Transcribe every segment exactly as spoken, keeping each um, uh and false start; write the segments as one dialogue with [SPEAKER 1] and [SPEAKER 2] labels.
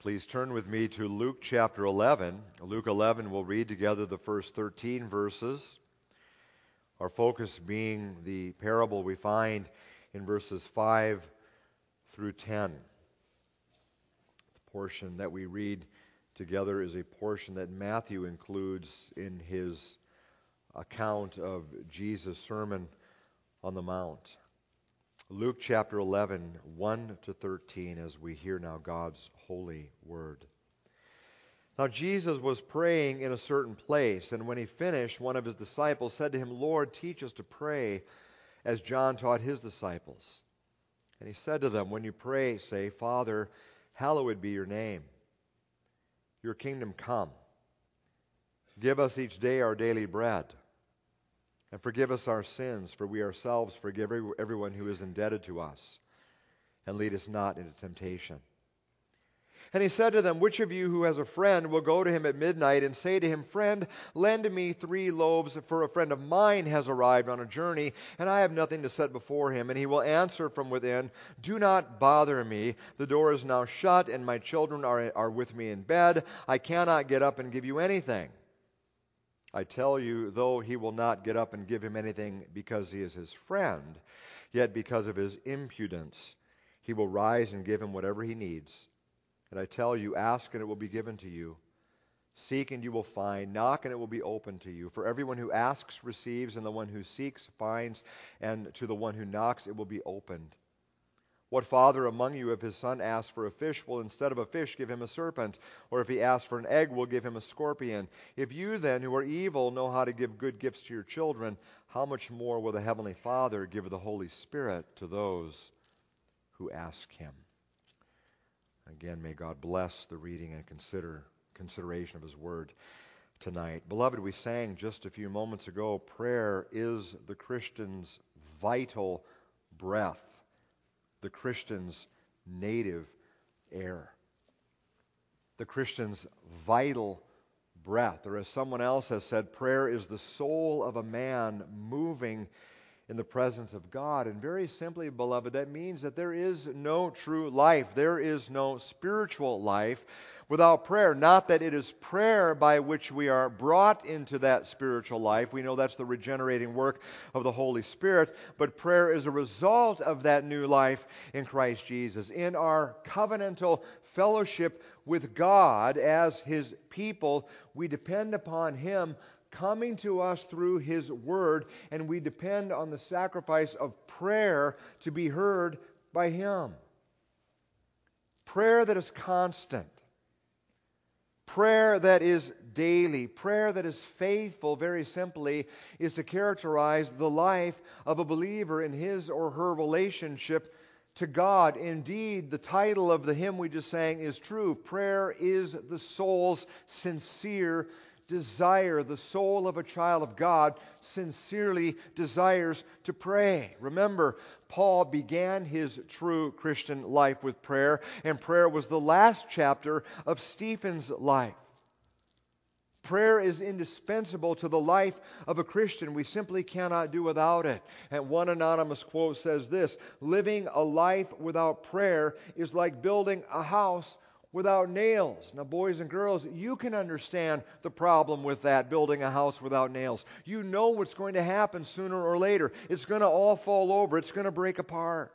[SPEAKER 1] Please turn with me to Luke chapter eleven. Luke eleven, we'll read together the first thirteen verses. Our focus being the parable we find in verses five through ten. The portion that we read together is a portion that Matthew includes in his account of Jesus' Sermon on the Mount. Luke chapter eleven, one to thirteen, as we hear now God's holy word. Now Jesus was praying in a certain place, and when he finished, one of his disciples said to him, "Lord, teach us to pray, as John taught his disciples." And he said to them, "When you pray, say, 'Father, hallowed be your name. Your kingdom come. Give us each day our daily bread. And forgive us our sins, for we ourselves forgive everyone who is indebted to us. And lead us not into temptation.'" And he said to them, "Which of you who has a friend will go to him at midnight and say to him, 'Friend, lend me three loaves, for a friend of mine has arrived on a journey, and I have nothing to set before him?' And he will answer from within, 'Do not bother me. The door is now shut, and my children are, are with me in bed. I cannot get up and give you anything.' I tell you, though he will not get up and give him anything because he is his friend, yet because of his impudence, he will rise and give him whatever he needs. And I tell you, ask and it will be given to you. Seek and you will find. Knock and it will be opened to you. For everyone who asks receives, and the one who seeks finds, and to the one who knocks it will be opened. What father among you, if his son asks for a fish, will instead of a fish give him a serpent? Or if he asks for an egg, will give him a scorpion? If you then, who are evil, know how to give good gifts to your children, how much more will the Heavenly Father give the Holy Spirit to those who ask him?" Again, may God bless the reading and consider consideration of his word tonight. Beloved, we sang just a few moments ago, prayer is the Christian's vital breath, the Christian's native air, the Christian's vital breath. Or as someone else has said, prayer is the soul of a man moving in the presence of God. And very simply, beloved, that means that there is no true life. There is no spiritual life without prayer. Not that it is prayer by which we are brought into that spiritual life. We know that's the regenerating work of the Holy Spirit. But prayer is a result of that new life in Christ Jesus. In our covenantal fellowship with God as His people, we depend upon Him coming to us through His Word, and we depend on the sacrifice of prayer to be heard by Him. Prayer that is constant. Prayer that is daily. Prayer that is faithful, very simply, is to characterize the life of a believer in his or her relationship to God. Indeed, the title of the hymn we just sang is true. Prayer is the soul's sincere desire. The soul of a child of God sincerely desires to pray. Remember, Paul began his true Christian life with prayer, and prayer was the last chapter of Stephen's life. Prayer is indispensable to the life of a Christian. We simply cannot do without it. And one anonymous quote says this: "Living a life without prayer is like building a house without nails." Now, boys and girls, you can understand the problem with that, building a house without nails. You know what's going to happen sooner or later. It's going to all fall over. It's going to break apart.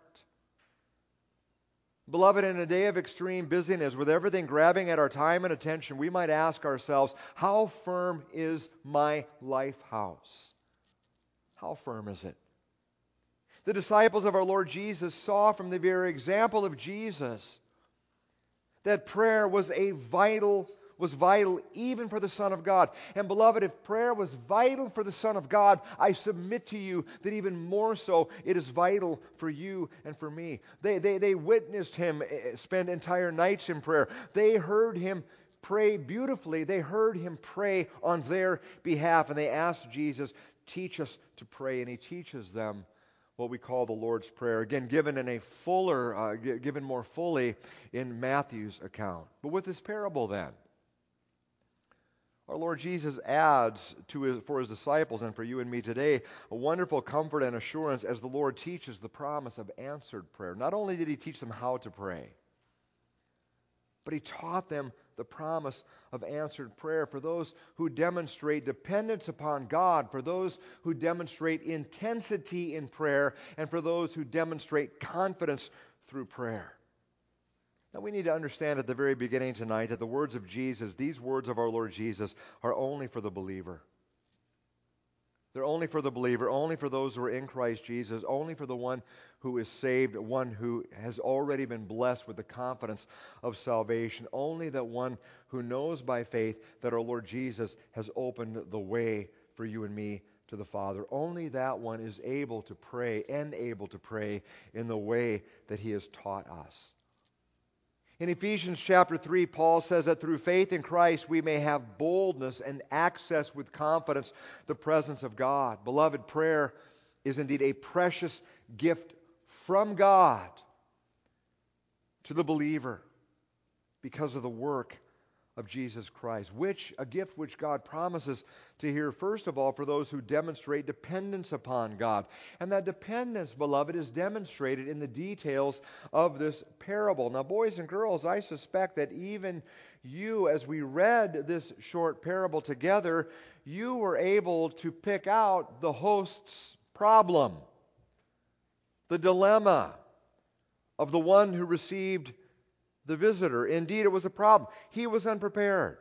[SPEAKER 1] Beloved, in a day of extreme busyness, with everything grabbing at our time and attention, we might ask ourselves, how firm is my life house? How firm is it? The disciples of our Lord Jesus saw from the very example of Jesus that prayer was a vital, was vital even for the Son of God. And beloved, if prayer was vital for the Son of God, I submit to you that even more so it is vital for you and for me. They, they, they witnessed Him spend entire nights in prayer. They heard Him pray beautifully. They heard Him pray on their behalf. And they asked Jesus, "Teach us to pray." And He teaches them what we call the Lord's Prayer, again given in a fuller, uh, given more fully in Matthew's account. But with this parable, then, our Lord Jesus adds to his, for His disciples and for you and me today, a wonderful comfort and assurance as the Lord teaches the promise of answered prayer. Not only did He teach them how to pray, but he taught them the promise of answered prayer for those who demonstrate dependence upon God, for those who demonstrate intensity in prayer, and for those who demonstrate confidence through prayer. Now we need to understand at the very beginning tonight that the words of Jesus, these words of our Lord Jesus, are only for the believer. They're only for the believer, only for those who are in Christ Jesus, only for the one who is saved, one who has already been blessed with the confidence of salvation, only that one who knows by faith that our Lord Jesus has opened the way for you and me to the Father. Only that one is able to pray and able to pray in the way that he has taught us. In Ephesians chapter three, Paul says that through faith in Christ we may have boldness and access with confidence the presence of God. Beloved, prayer is indeed a precious gift from God to the believer because of the work of Jesus Christ, which a gift which God promises to hear first of all for those who demonstrate dependence upon God. And that dependence, beloved, is demonstrated in the details of this parable. Now, boys and girls, I suspect that even you, as we read this short parable together, you were able to pick out the host's problem, the dilemma of the one who received the visitor. Indeed, it was a problem. He was unprepared.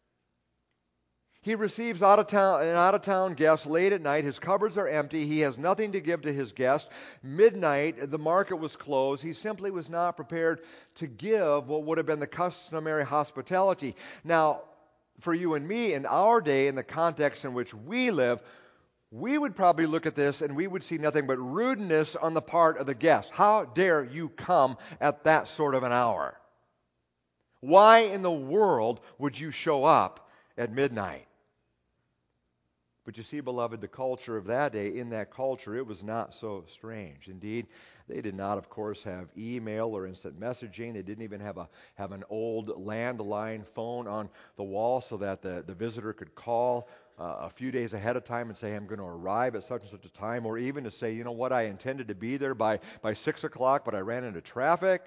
[SPEAKER 1] He receives out of town, an out-of-town guest late at night. His cupboards are empty. He has nothing to give to his guest. Midnight, the market was closed. He simply was not prepared to give what would have been the customary hospitality. Now, for you and me, in our day, in the context in which we live, we would probably look at this and we would see nothing but rudeness on the part of the guest. How dare you come at that sort of an hour? Why in the world would you show up at midnight? But you see, beloved, the culture of that day, in that culture, it was not so strange. Indeed, they did not, of course, have email or instant messaging. They didn't even have a have an old landline phone on the wall so that the, the visitor could call uh, a few days ahead of time and say, I'm going to arrive at such and such a time, or even to say, you know what, I intended to be there by, by six o'clock, but I ran into traffic.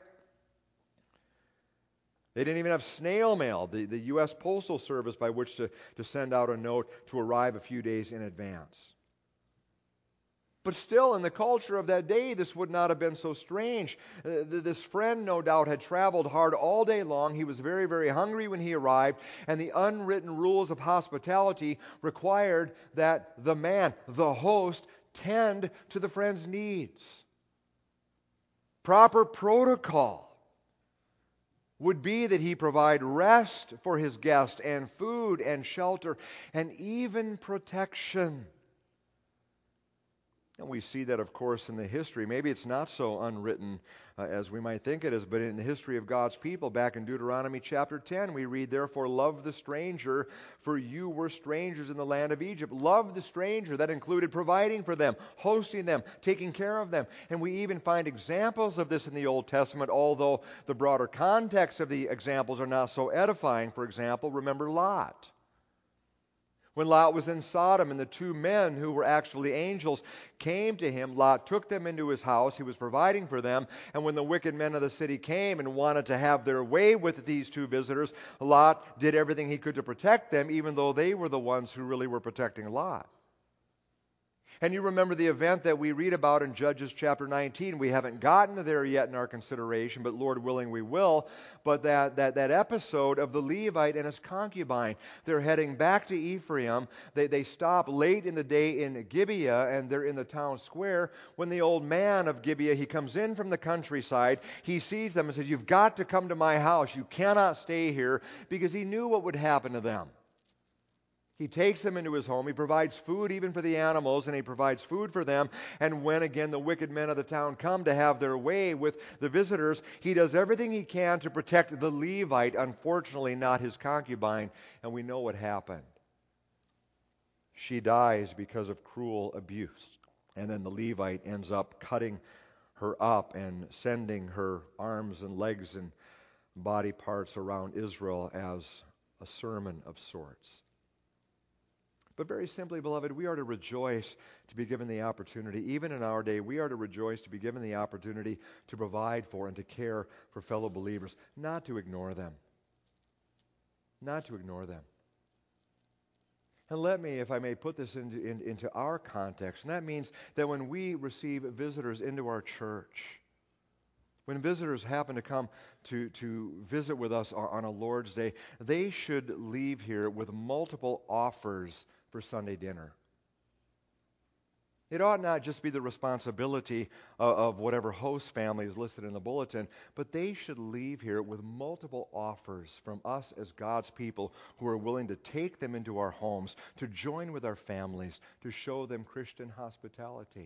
[SPEAKER 1] They didn't even have snail mail, the, the U S Postal Service, by which to, to send out a note to arrive a few days in advance. But still, in the culture of that day, this would not have been so strange. Uh, this friend, no doubt, had traveled hard all day long. He was very, very hungry when he arrived, and the unwritten rules of hospitality required that the man, the host, tend to the friend's needs. Proper protocol would be that he provide rest for his guest and food and shelter and even protection. And we see that, of course, in the history. Maybe it's not so unwritten uh, as we might think it is, but in the history of God's people, back in Deuteronomy chapter ten, we read, therefore, love the stranger, for you were strangers in the land of Egypt. Love the stranger. That included providing for them, hosting them, taking care of them. And we even find examples of this in the Old Testament, although the broader context of the examples are not so edifying. For example, remember Lot. When Lot was in Sodom and the two men who were actually angels came to him, Lot took them into his house. He was providing for them. And when the wicked men of the city came and wanted to have their way with these two visitors, Lot did everything he could to protect them, even though they were the ones who really were protecting Lot. And you remember the event that we read about in Judges chapter nineteen. We haven't gotten there yet in our consideration, but Lord willing we will. But that, that, that episode of the Levite and his concubine, they're heading back to Ephraim. They, they stop late in the day in Gibeah, and they're in the town square. When the old man of Gibeah, he comes in from the countryside, he sees them and says, you've got to come to my house. You cannot stay here, because he knew what would happen to them. He takes them into his home. He provides food even for the animals, and he provides food for them. And when, again, the wicked men of the town come to have their way with the visitors, he does everything he can to protect the Levite, unfortunately not his concubine. And we know what happened. She dies because of cruel abuse. And then the Levite ends up cutting her up and sending her arms and legs and body parts around Israel as a sermon of sorts. But very simply, beloved, we are to rejoice to be given the opportunity. Even in our day, we are to rejoice to be given the opportunity to provide for and to care for fellow believers, not to ignore them. not to ignore them. And let me, if I may, put this into, in, into our context. And that means that when we receive visitors into our church, when visitors happen to come to, to visit with us on a Lord's Day, they should leave here with multiple offers for Sunday dinner. It ought not just be the responsibility of, of whatever host family is listed in the bulletin, but they should leave here with multiple offers from us as God's people who are willing to take them into our homes, to join with our families, to show them Christian hospitality.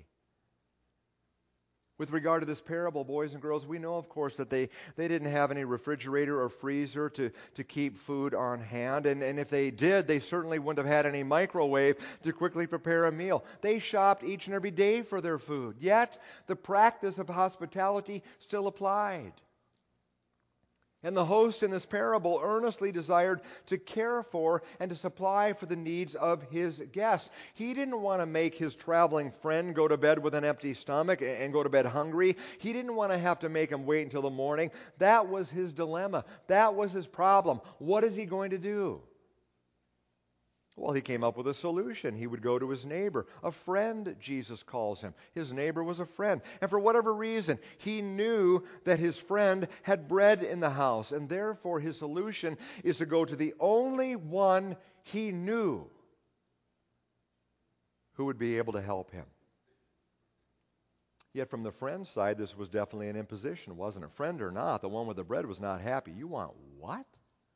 [SPEAKER 1] With regard to this parable, boys and girls, we know, of course, that they, they didn't have any refrigerator or freezer to, to keep food on hand. And, and if they did, they certainly wouldn't have had any microwave to quickly prepare a meal. They shopped each and every day for their food. Yet, the practice of hospitality still applied. And the host in this parable earnestly desired to care for and to supply for the needs of his guest. He didn't want to make his traveling friend go to bed with an empty stomach and go to bed hungry. He didn't want to have to make him wait until the morning. That was his dilemma. That was his problem. What is he going to do? Well, he came up with a solution. He would go to his neighbor. A friend, Jesus calls him. His neighbor was a friend. And for whatever reason, he knew that his friend had bread in the house. And therefore, his solution is to go to the only one he knew who would be able to help him. Yet from the friend's side, this was definitely an imposition, wasn't it? Friend or not, the one with the bread was not happy. You want what?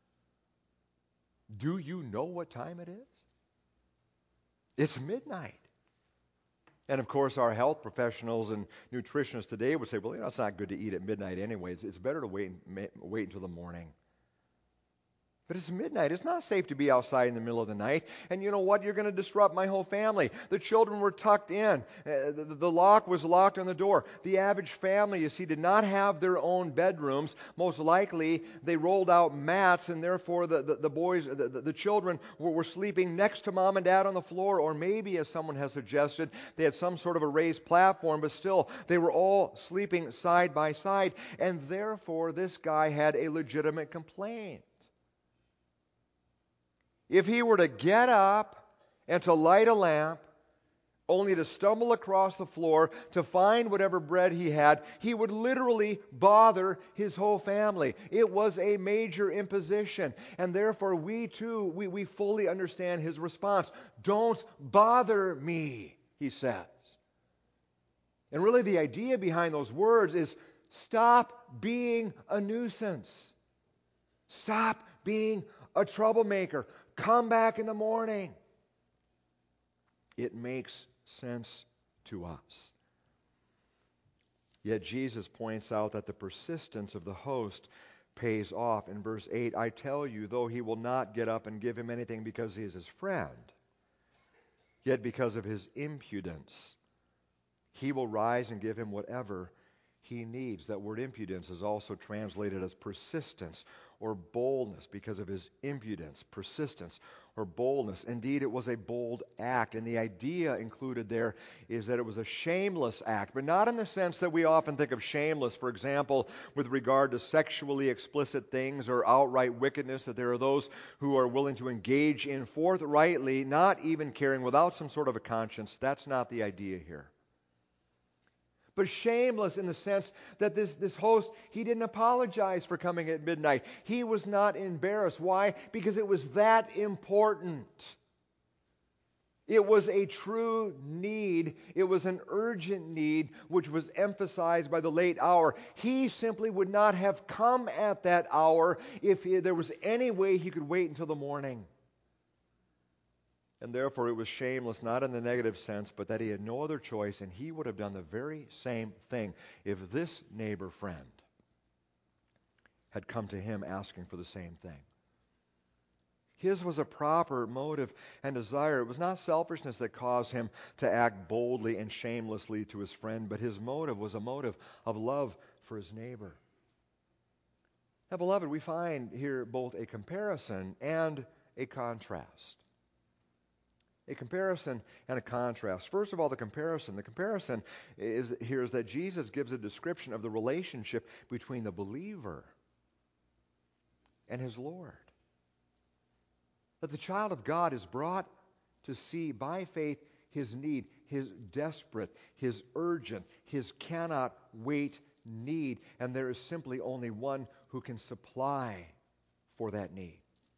[SPEAKER 1] Do you know what time it is? It's midnight. And of course, our health professionals and nutritionists today would say, well, you know, it's not good to eat at midnight anyway. It's, it's better to wait, wait until the morning. But it's midnight. It's not safe to be outside in the middle of the night. And you know what? You're going to disrupt my whole family. The children were tucked in. Uh, the, the lock was locked on the door. The average family, you see, did not have their own bedrooms. Most likely, they rolled out mats, and therefore the, the, the boys, the, the, the children were, were sleeping next to mom and dad on the floor. Or maybe, as someone has suggested, they had some sort of a raised platform, but still, they were all sleeping side by side. And therefore, this guy had a legitimate complaint. If he were to get up and to light a lamp, only to stumble across the floor to find whatever bread he had, he would literally bother his whole family. It was a major imposition. And therefore, we too, we, we fully understand his response. Don't bother me, he says. And really the idea behind those words is stop being a nuisance. Stop being a troublemaker. Come back in the morning. It makes sense to us. Yet Jesus points out that the persistence of the host pays off. In verse eight, I tell you, though he will not get up and give him anything because he is his friend, yet because of his impudence, he will rise and give him whatever he needs. That word impudence is also translated as persistence or boldness because of his impudence, persistence, or boldness. Indeed, it was a bold act, and the idea included there is that it was a shameless act, but not in the sense that we often think of shameless, for example, with regard to sexually explicit things or outright wickedness, that there are those who are willing to engage in forthrightly, not even caring, without some sort of a conscience. That's not the idea here. But shameless in the sense that this, this host, he didn't apologize for coming at midnight. He was not embarrassed. Why? Because it was that important. It was a true need. It was an urgent need, which was emphasized by the late hour. He simply would not have come at that hour if he, there was any way he could wait until the morning. And therefore it was shameless, not in the negative sense, but that he had no other choice, and he would have done the very same thing if this neighbor friend had come to him asking for the same thing. His was a proper motive and desire. It was not selfishness that caused him to act boldly and shamelessly to his friend, but his motive was a motive of love for his neighbor. Now, beloved, we find here both a comparison and a contrast. A comparison and a contrast. First of all, the comparison. The comparison is here is that Jesus gives a description of the relationship between the believer and his Lord. That the child of God is brought to see by faith his need, his desperate, his urgent, his cannot wait need. And there is simply only one who can supply for that need.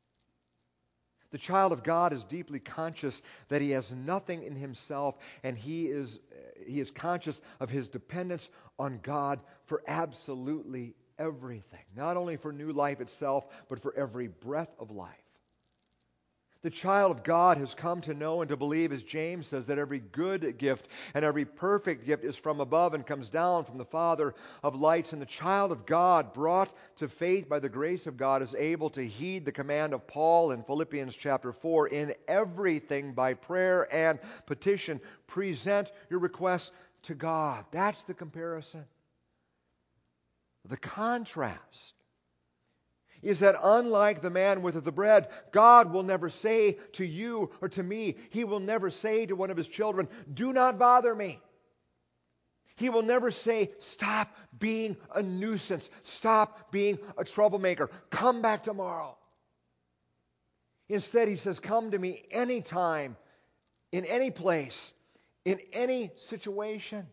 [SPEAKER 1] The child of God is deeply conscious that he has nothing in himself, and he is, he is conscious of his dependence on God for absolutely everything. Not only for new life itself, but for every breath of life. The child of God has come to know and to believe, as James says, that every good gift and every perfect gift is from above and comes down from the Father of lights. And the child of God, brought to faith by the grace of God, is able to heed the command of Paul in Philippians chapter four, in everything by prayer and petition, present your requests to God. That's the comparison. The contrast is that unlike the man with the bread, God will never say to you or to me, He will never say to one of His children, do not bother me. He will never say, stop being a nuisance. Stop being a troublemaker. Come back tomorrow. Instead, He says, come to me anytime, in any place, in any situation.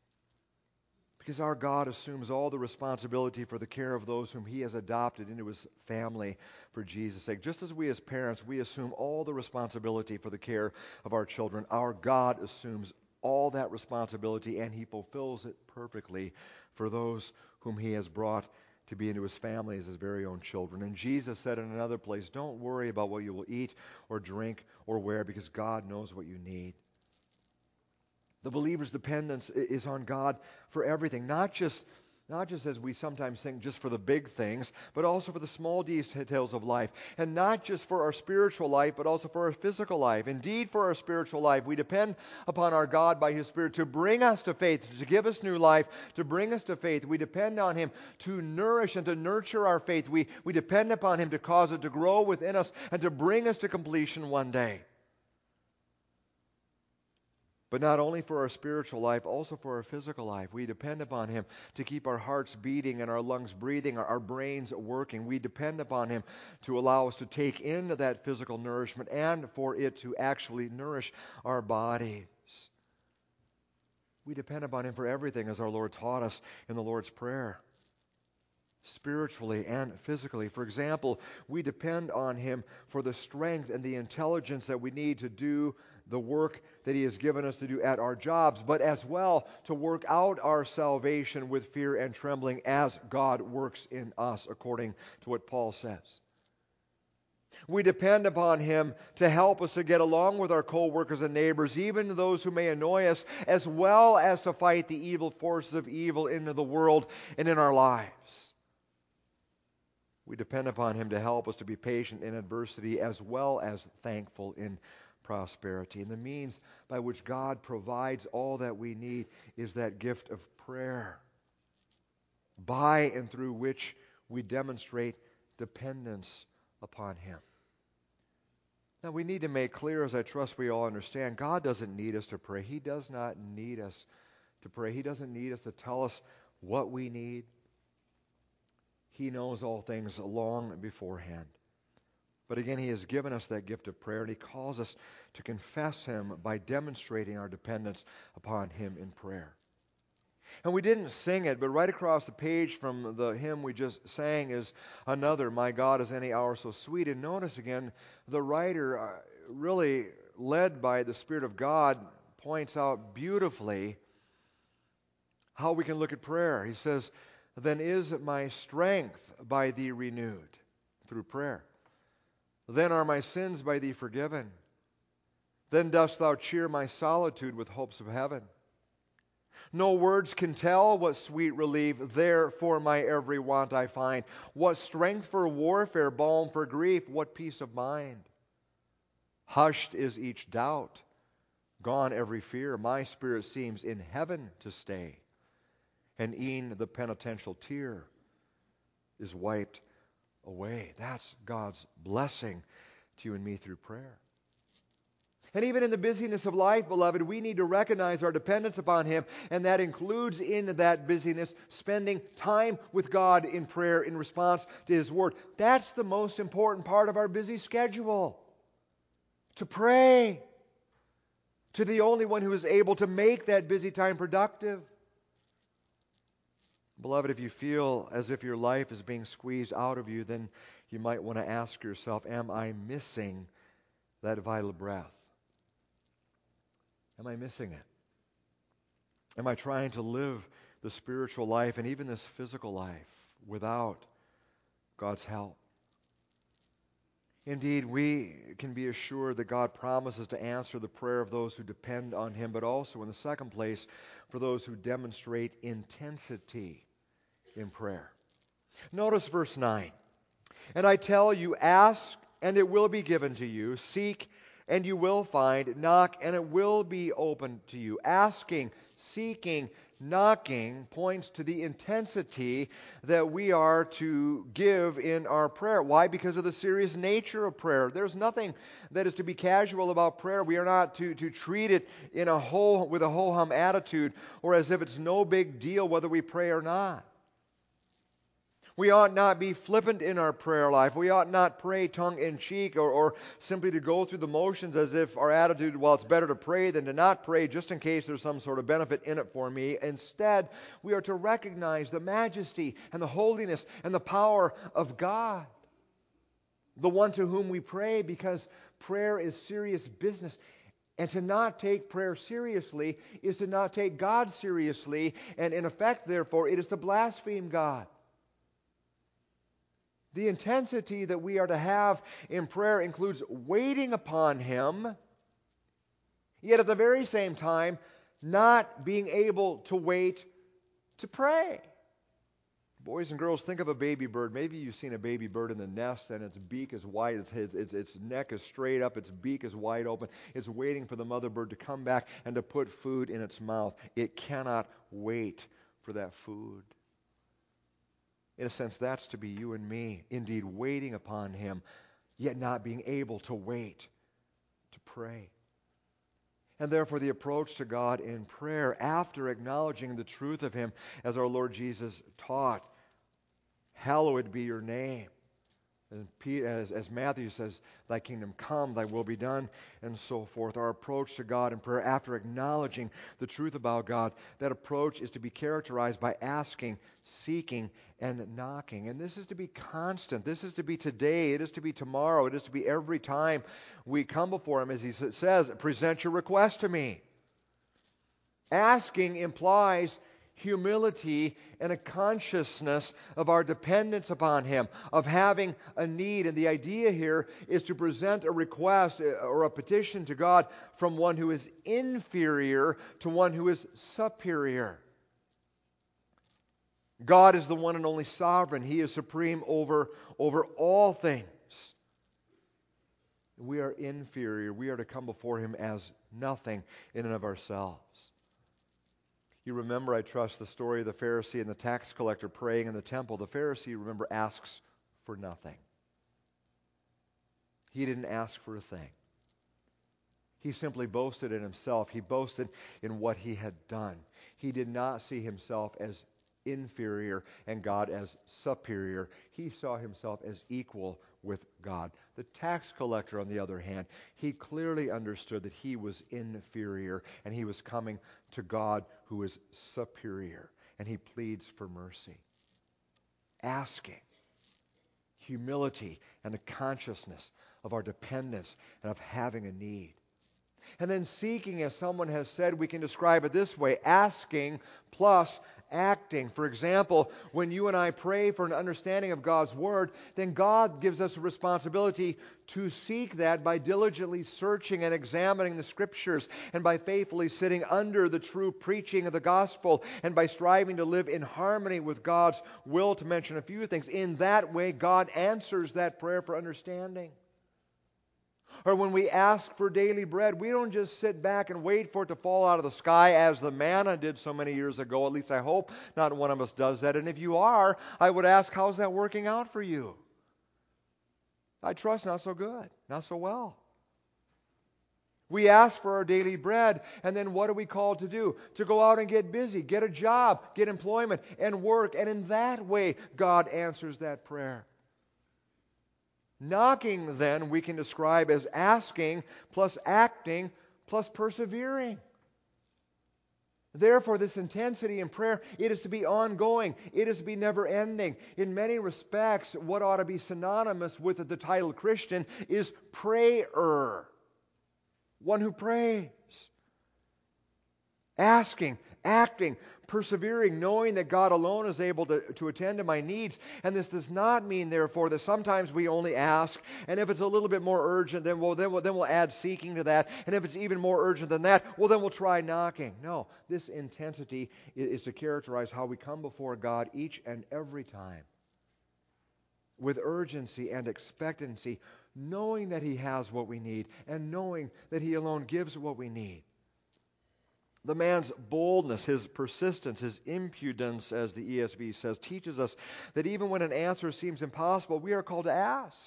[SPEAKER 1] Because our God assumes all the responsibility for the care of those whom He has adopted into His family for Jesus' sake. Just as we as parents, we assume all the responsibility for the care of our children, our God assumes all that responsibility, and He fulfills it perfectly for those whom He has brought to be into His family as His very own children. And Jesus said in another place, don't worry about what you will eat or drink or wear, because God knows what you need. The believer's dependence is on God for everything, not just, not just as we sometimes think, just for the big things, but also for the small details of life. And not just for our spiritual life, but also for our physical life. Indeed, for our spiritual life, we depend upon our God by His Spirit to bring us to faith, to give us new life, to bring us to faith. We depend on Him to nourish and to nurture our faith. We, we depend upon Him to cause it to grow within us and to bring us to completion one day. But not only for our spiritual life, also for our physical life. We depend upon Him to keep our hearts beating and our lungs breathing, our, our brains working. We depend upon Him to allow us to take in that physical nourishment and for it to actually nourish our bodies. We depend upon Him for everything, as our Lord taught us in the Lord's Prayer, spiritually and physically. For example, we depend on Him for the strength and the intelligence that we need to do the work that He has given us to do at our jobs, but as well to work out our salvation with fear and trembling as God works in us, according to what Paul says. We depend upon Him to help us to get along with our co-workers and neighbors, even those who may annoy us, as well as to fight the evil forces of evil into the world and in our lives. We depend upon Him to help us to be patient in adversity as well as thankful in prosperity. And the means by which God provides all that we need is that gift of prayer, by and through which we demonstrate dependence upon Him. Now, we need to make clear, as I trust we all understand, God doesn't need us to pray. He does not need us to pray. He doesn't need us to tell us what we need. He knows all things long beforehand. But again, He has given us that gift of prayer, and He calls us to confess Him by demonstrating our dependence upon Him in prayer. And we didn't sing it, but right across the page from the hymn we just sang is another, My God is any hour so sweet. And notice again, the writer, uh, really led by the Spirit of God, points out beautifully how we can look at prayer. He says, then is my strength by Thee renewed, through prayer. Then are my sins by Thee forgiven. Then dost Thou cheer my solitude with hopes of heaven. No words can tell what sweet relief there for my every want I find. What strength for warfare, balm for grief, what peace of mind. Hushed is each doubt, gone every fear. My spirit seems in heaven to stay, and e'en the penitential tear is wiped away. That's God's blessing to you and me through prayer. And even in the busyness of life, beloved, we need to recognize our dependence upon Him, and that includes in that busyness spending time with God in prayer in response to His Word. That's the most important part of our busy schedule. to pray to the only one who is able to make that busy time productive. Beloved, if you feel as if your life is being squeezed out of you, then you might want to ask yourself, am I missing that vital breath? Am I missing it? Am I trying to live the spiritual life and even this physical life without God's help? Indeed, we can be assured that God promises to answer the prayer of those who depend on Him, but also, in the second place, for those who demonstrate intensity in prayer. Notice verse nine. And I tell you, ask, and it will be given to you. Seek, and you will find. Knock, and it will be opened to you. Asking, seeking, knocking points to the intensity that we are to give in our prayer. Why? Because of the serious nature of prayer. There's nothing that is to be casual about prayer. We are not to, to treat it in a whole, with a ho-hum attitude or as if it's no big deal whether we pray or not. We ought not be flippant in our prayer life. We ought not pray tongue-in-cheek or, or simply to go through the motions as if our attitude, well, it's better to pray than to not pray just in case there's some sort of benefit in it for me. Instead, we are to recognize the majesty and the holiness and the power of God, the one to whom we pray, because prayer is serious business. And to not take prayer seriously is to not take God seriously, and in effect, therefore, it is to blaspheme God. The intensity that we are to have in prayer includes waiting upon Him, yet at the very same time, not being able to wait to pray. Boys and girls, think of a baby bird. Maybe you've seen a baby bird in the nest and its beak is wide, its, its, its, its neck is straight up, its beak is wide open. It's waiting for the mother bird to come back and to put food in its mouth. It cannot wait for that food. In a sense, that's to be you and me, indeed waiting upon Him, yet not being able to wait to pray. And therefore the approach to God in prayer, after acknowledging the truth of Him, as our Lord Jesus taught, hallowed be your name. And as, as Matthew says, thy kingdom come, thy will be done, and so forth. Our approach to God in prayer, after acknowledging the truth about God, that approach is to be characterized by asking, seeking, and knocking. And this is to be constant. This is to be today. It is to be tomorrow. It is to be every time we come before Him. As He says, present your request to me. Asking implies humility and a consciousness of our dependence upon Him, of having a need. And the idea here is to present a request or a petition to God from one who is inferior to one who is superior. God is the one and only sovereign. He is supreme over, over all things. We are inferior. We are to come before Him as nothing in and of ourselves. You remember, I trust, the story of the Pharisee and the tax collector praying in the temple. The Pharisee, remember, asks for nothing. He didn't ask for a thing. He simply boasted in himself. He boasted in what he had done. He did not see himself as inferior and God as superior. He saw himself as equal with God. The tax collector, on the other hand, he clearly understood that he was inferior and he was coming to God who is superior, and he pleads for mercy. Asking, humility, and a consciousness of our dependence and of having a need. And then seeking, as someone has said, we can describe it this way: asking plus acting. For example, when you and I pray for an understanding of God's Word, then God gives us a responsibility to seek that by diligently searching and examining the Scriptures, and by faithfully sitting under the true preaching of the gospel, and by striving to live in harmony with God's will, to mention a few things. In that way, God answers that prayer for understanding. Or when we ask for daily bread, we don't just sit back and wait for it to fall out of the sky as the manna did so many years ago. At least I hope not one of us does that. And if you are, I would ask, how's that working out for you? I trust not so good, not so well. We ask for our daily bread, and then what are we called to do? To go out and get busy, get a job, get employment, and work. And in that way, God answers that prayer. Knocking, then, we can describe as asking plus acting plus persevering. Therefore, this intensity in prayer, it is to be ongoing. It is to be never-ending. In many respects, what ought to be synonymous with the title Christian is prayer. One who prays. Asking, acting, persevering, knowing that God alone is able to, to attend to my needs. And this does not mean, therefore, that sometimes we only ask, and if it's a little bit more urgent, then we'll, then we'll, then we'll add seeking to that. And if it's even more urgent than that, well, then we'll try knocking. No, this intensity is, is to characterize how we come before God each and every time with urgency and expectancy, knowing that He has what we need and knowing that He alone gives what we need. The man's boldness, his persistence, his impudence, as the E S V says, teaches us that even when an answer seems impossible, we are called to ask.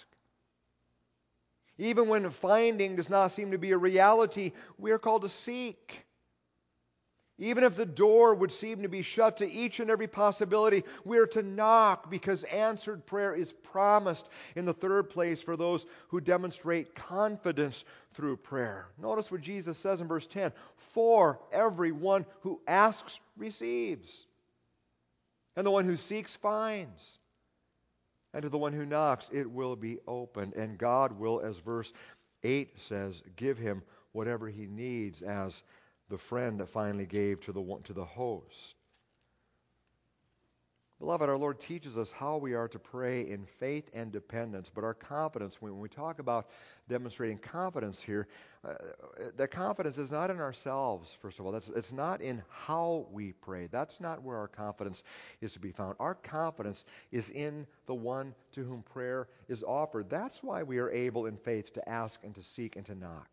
[SPEAKER 1] Even when finding does not seem to be a reality, we are called to seek. Even if the door would seem to be shut to each and every possibility, we are to knock, because answered prayer is promised in the third place for those who demonstrate confidence through prayer. Notice what Jesus says in verse ten. For everyone who asks receives, and the one who seeks finds, and to the one who knocks it will be opened. And God will, as verse eight says, give him whatever he needs, as the friend that finally gave to the to the host. Beloved, our Lord teaches us how we are to pray in faith and dependence, but our confidence, when we talk about demonstrating confidence here, uh, that confidence is not in ourselves, first of all. That's, it's not in how we pray. That's not where our confidence is to be found. Our confidence is in the one to whom prayer is offered. That's why we are able in faith to ask and to seek and to knock.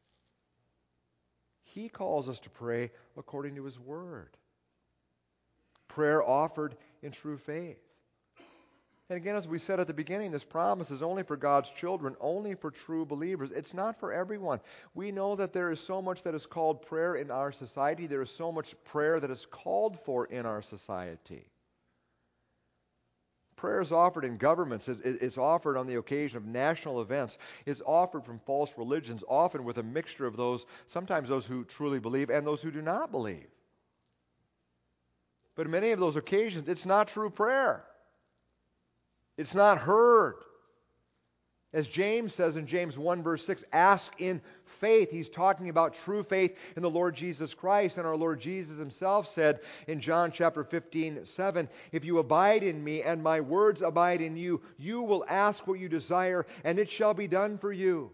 [SPEAKER 1] He calls us to pray according to His Word. Prayer offered in true faith. And again, as we said at the beginning, this promise is only for God's children, only for true believers. It's not for everyone. We know that there is so much that is called prayer in our society. There is so much prayer that is called for in our society. Prayer is offered in governments. It's offered on the occasion of national events. It's offered from false religions, often with a mixture of those, sometimes those who truly believe and those who do not believe. But in many of those occasions, it's not true prayer. It's not heard. As James says in James one verse six, ask in faith. He's talking about true faith in the Lord Jesus Christ. And our Lord Jesus Himself said in John chapter fifteen, seven, if you abide in me and my words abide in you, you will ask what you desire and it shall be done for you.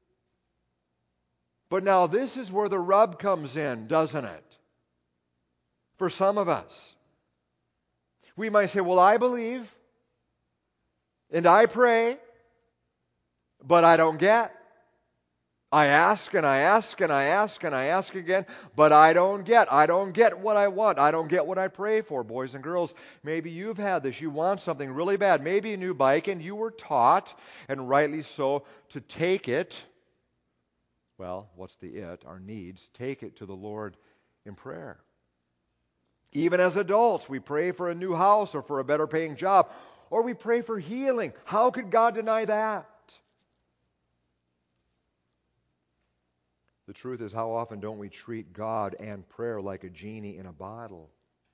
[SPEAKER 1] But now this is where the rub comes in, doesn't it? For some of us. We might say, well, I believe and I pray, but I don't get. I ask and I ask and I ask and I ask again, but I don't get. I don't get what I want. I don't get what I pray for. Boys and girls, maybe you've had this. You want something really bad, maybe a new bike, and you were taught, and rightly so, to take it. Well, what's the it? Our needs. Take it to the Lord in prayer. Even as adults, we pray for a new house or for a better paying job, or we pray for healing. How could God deny that? The truth is, how often don't we treat God and prayer like a genie in a bottle?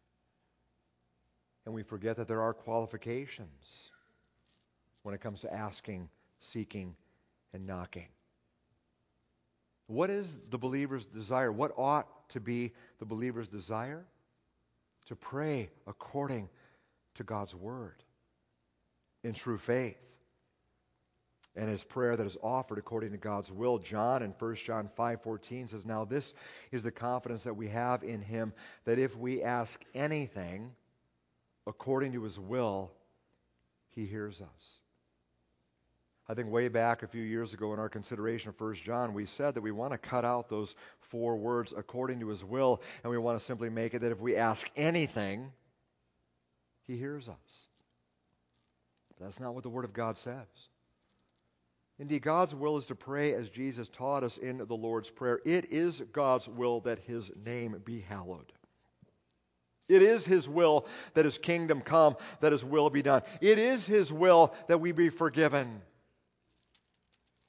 [SPEAKER 1] And we forget that there are qualifications when it comes to asking, seeking, and knocking. What is the believer's desire? What ought to be the believer's desire? To pray according to God's Word in true faith. And his prayer that is offered according to God's will. John in First John five fourteen says, now this is the confidence that we have in Him, that if we ask anything according to His will, He hears us. I think way back a few years ago in our consideration of First John, we said that we want to cut out those four words, according to His will, and we want to simply make it that if we ask anything, He hears us. But that's not what the Word of God says. Indeed, God's will is to pray as Jesus taught us in the Lord's Prayer. It is God's will that His name be hallowed. It is His will that His kingdom come, that His will be done. It is His will that we be forgiven.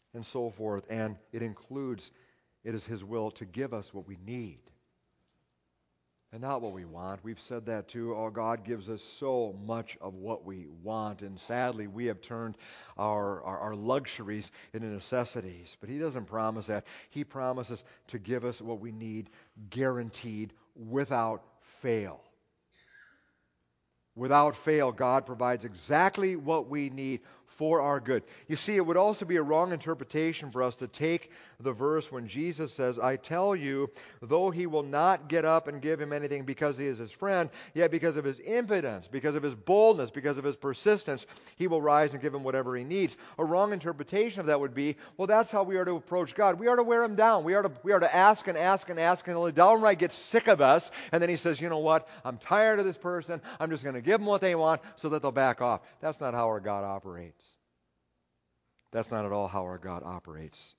[SPEAKER 1] and so forth. And it includes, it is His will to give us what we need and not what we want. We've said that too. Oh, God gives us so much of what we want, and sadly we have turned our, our, our luxuries into necessities. But He doesn't promise that. He promises to give us what we need, guaranteed, without fail. Without fail, God provides exactly what we need for our good. You see, it would also be a wrong interpretation for us to take the verse when Jesus says, I tell you, though he will not get up and give him anything because he is his friend, yet because of his impotence, because of his boldness, because of his persistence, he will rise and give him whatever he needs. A wrong interpretation of that would be, well, that's how we are to approach God. We are to wear him down. We are to, we are to ask and ask and ask until he downright gets sick of us. And then he says, you know what? I'm tired of this person. I'm just going to give them what they want so that they'll back off. That's not how our God operates. That's not at all how our God operates.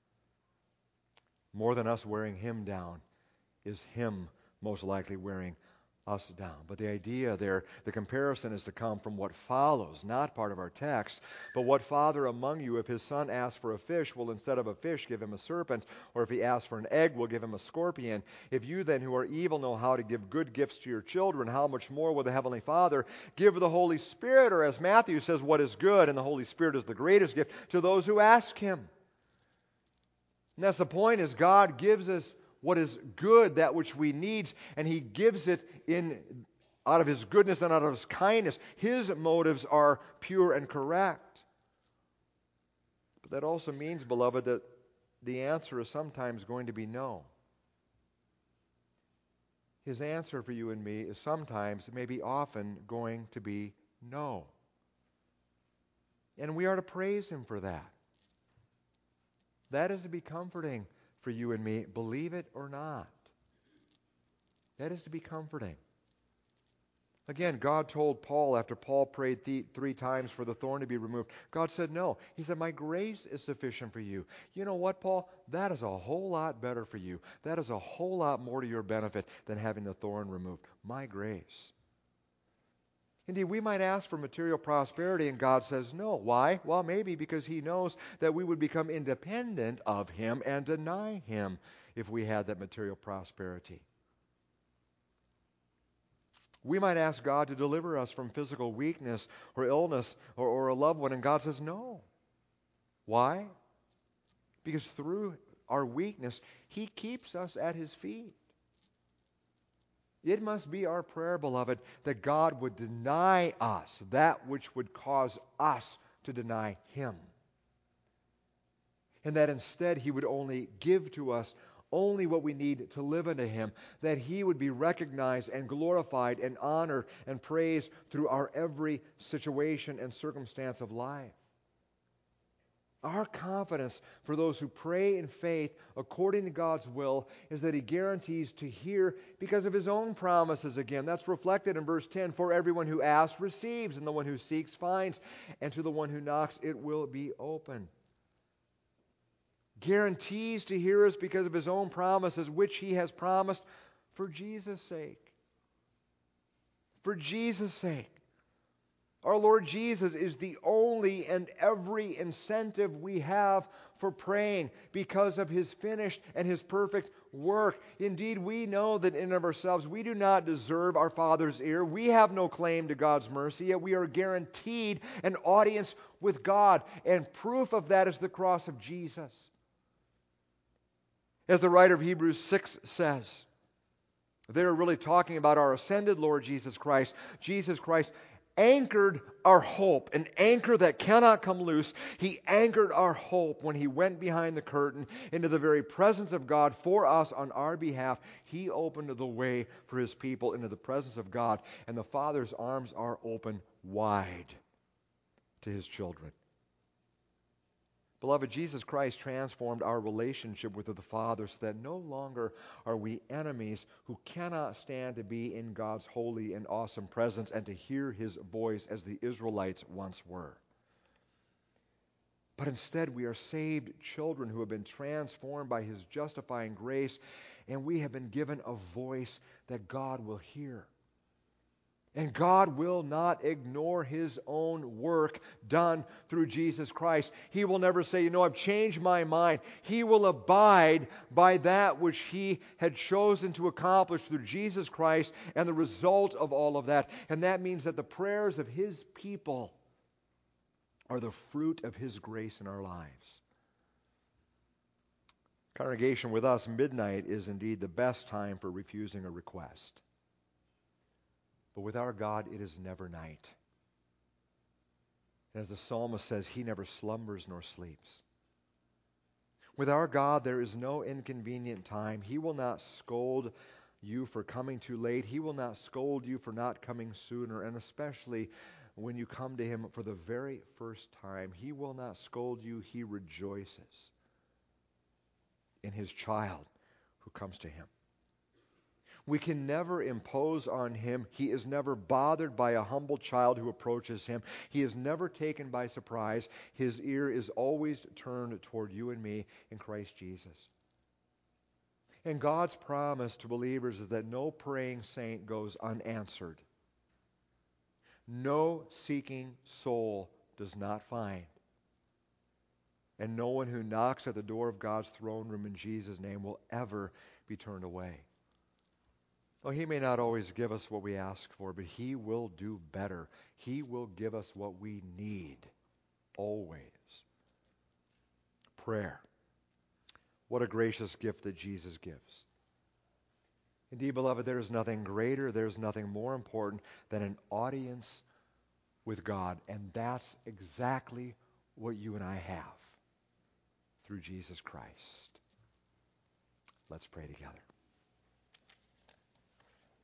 [SPEAKER 1] More than us wearing him down is him most likely wearing us down. But the idea there, the comparison is to come from what follows, not part of our text, but what father among you, if his son asks for a fish, will instead of a fish give him a serpent, or if he asks for an egg, will give him a scorpion? If you then who are evil know how to give good gifts to your children, how much more will the Heavenly Father give the Holy Spirit, or as Matthew says, what is good, and the Holy Spirit is the greatest gift, to those who ask him? And that's the point, is God gives us what is good, that which we need, and he gives it in out of his goodness and out of his kindness. His motives are pure and correct. But that also means, beloved, that the answer is sometimes going to be no. His answer for you and me is sometimes, maybe often, going to be no. And we are to praise him for that. That is to be comforting for you and me, believe it or not. That is to be comforting. Again, God told Paul, after Paul prayed th- three times for the thorn to be removed, God said no. He said, my grace is sufficient for you. You know what, Paul? That is a whole lot better for you. That is a whole lot more to your benefit than having the thorn removed. My grace. Indeed, we might ask for material prosperity, and God says no. Why? Well, maybe because he knows that we would become independent of him and deny him if we had that material prosperity. We might ask God to deliver us from physical weakness or illness or, or a loved one, and God says no. Why? Because through our weakness, he keeps us at his feet. It must be our prayer, beloved, that God would deny us that which would cause us to deny him. And that instead he would only give to us only what we need to live unto him, that he would be recognized and glorified and honored and praised through our every situation and circumstance of life. Our confidence for those who pray in faith according to God's will is that he guarantees to hear because of his own promises again. That's reflected in verse ten. For everyone who asks receives, and the one who seeks finds, and to the one who knocks it will be open. Guarantees to hear us because of his own promises, which he has promised for Jesus' sake. For Jesus' sake. Our Lord Jesus is the only and every incentive we have for praying because of his finished and his perfect work. Indeed, we know that in and of ourselves we do not deserve our Father's ear. We have no claim to God's mercy, yet we are guaranteed an audience with God. And proof of that is the cross of Jesus. As the writer of Hebrews six says, they're really talking about our ascended Lord Jesus Christ. Jesus Christ anchored our hope, an anchor that cannot come loose. He anchored our hope when he went behind the curtain into the very presence of God for us on our behalf. He opened the way for his people into the presence of God, and the Father's arms are open wide to his children. Beloved, Jesus Christ transformed our relationship with the Father so that no longer are we enemies who cannot stand to be in God's holy and awesome presence and to hear his voice as the Israelites once were. But instead we are saved children who have been transformed by his justifying grace, and we have been given a voice that God will hear. And God will not ignore His own work done through Jesus Christ. He will never say, you know, I've changed my mind. He will abide by that which He had chosen to accomplish through Jesus Christ and the result of all of that. And that means that the prayers of His people are the fruit of His grace in our lives. Congregation, with us, midnight is indeed the best time for refusing a request. But with our God, it is never night. And as the psalmist says, He never slumbers nor sleeps. With our God, there is no inconvenient time. He will not scold you for coming too late. He will not scold you for not coming sooner. And especially when you come to Him for the very first time, He will not scold you. He rejoices in His child who comes to Him. We can never impose on Him. He is never bothered by a humble child who approaches Him. He is never taken by surprise. His ear is always turned toward you and me in Christ Jesus. And God's promise to believers is that no praying saint goes unanswered. No seeking soul does not find. And no one who knocks at the door of God's throne room in Jesus' name will ever be turned away. Well, He may not always give us what we ask for, but He will do better. He will give us what we need, always. Prayer. What a gracious gift that Jesus gives. Indeed, beloved, there is nothing greater, there is nothing more important than an audience with God, and that's exactly what you and I have through Jesus Christ. Let's pray together.